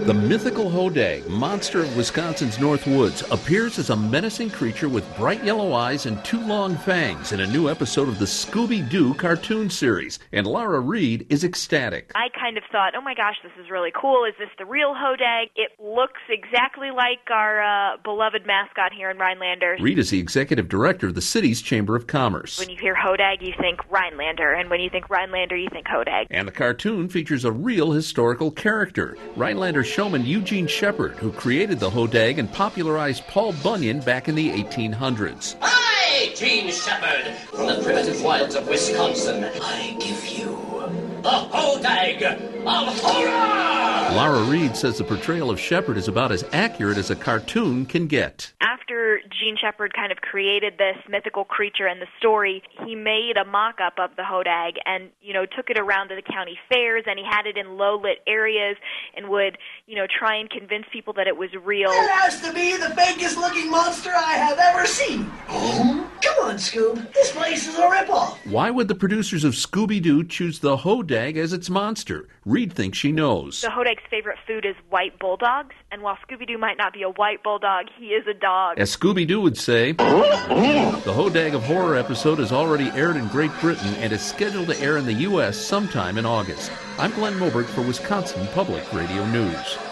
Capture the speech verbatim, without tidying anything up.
The mythical hodag, monster of Wisconsin's North Woods, appears as a menacing creature with bright yellow eyes and two long fangs in a new episode of the Scooby-Doo cartoon series, and Lara Reed is ecstatic. I kind of thought, oh my gosh, this is really cool. Is this the real hodag? It looks exactly like our uh, beloved mascot here in Rhinelander. Reed is the executive director of the city's Chamber of Commerce. When you hear hodag, you think Rhinelander, and when you think Rhinelander, you think hodag. And the cartoon features a real historical character, Rhinelander showman Eugene Shepard, who created the hodag and popularized Paul Bunyan back in the eighteen hundreds. I, Gene Shepard, from the primitive wilds of Wisconsin, I give you the hodag of horror! Lara Reed says the portrayal of Shepard is about as accurate as a cartoon can get. After Gene Shepard kind of created this mythical creature and the story, he made a mock-up of the hodag and, you know, took it around to the county fairs, and he had it in low-lit areas and would, you know, try and convince people that it was real. It has to be the fakest-looking monster I have ever seen. Come on, Scoob. This place is a ripoff. Why would the producers of Scooby-Doo choose the hodag as its monster? Reed thinks she knows. The hodag's favorite food is white bulldogs, and while Scooby-Doo might not be a white bulldog, he is a dog. As Scooby-Doo would say, the Hodag of Horror episode has already aired in Great Britain and is scheduled to air in the U S sometime in August. I'm Glenn Moberg for Wisconsin Public Radio News.